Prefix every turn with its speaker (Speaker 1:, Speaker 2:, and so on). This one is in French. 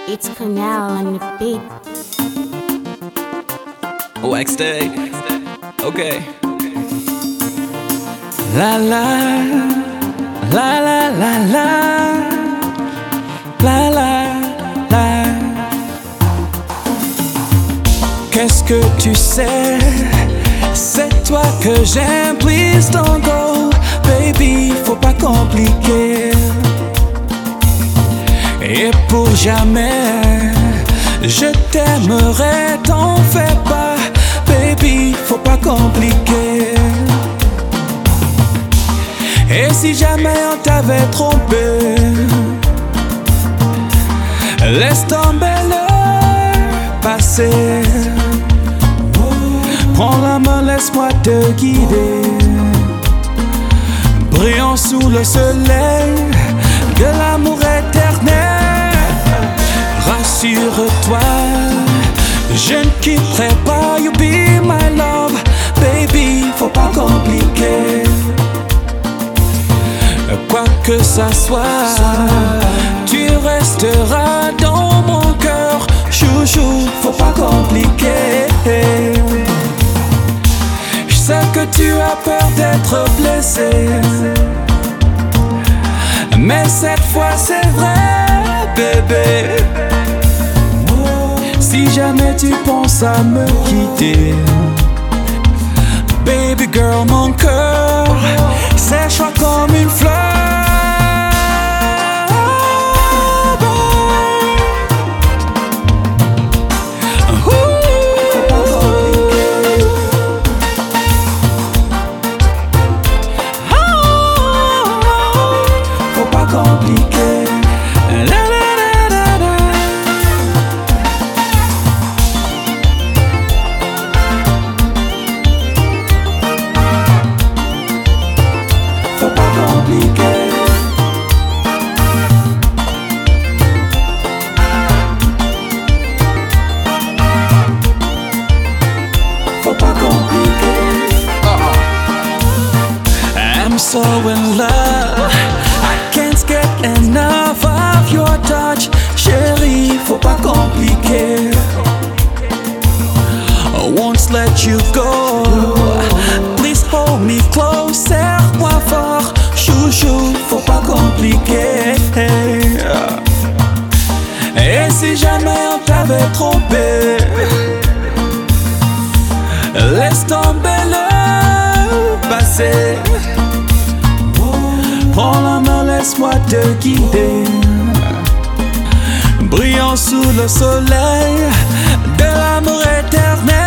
Speaker 1: It's Canal on the beat.
Speaker 2: Wax day. Okay. La la la la la la la la la. Qu'est-ce que tu sais? C'est toi que j'aime, please don't go, baby, faut pas compliquer. Et pour jamais, je t'aimerai, t'en fais pas, baby, faut pas compliquer. Et si jamais on t'avait trompé, laisse tomber le passé. Prends la main, laisse-moi te guider. Brillons sous le soleil de l'amour éternel. Rassure-toi, je ne quitterai pas. You be my love, baby, faut pas compliquer. Quoi que ça soit, tu resteras dans mon cœur. Chouchou, faut pas compliquer. Je sais que tu as peur d'être blessé, mais cette fois c'est vrai, bébé. Si jamais tu penses à me quitter, baby girl, mon cœur sèchera comme une fleur. So in love, I can't get enough of your touch. Chérie, faut pas compliquer. I won't let you go. Please hold me close, serre-moi fort. Chouchou, faut pas compliquer. Et si jamais on t'avait trompé, laisse tomber le passé. Prends la main, laisse-moi te guider. Brillons sous le soleil de l'amour éternel.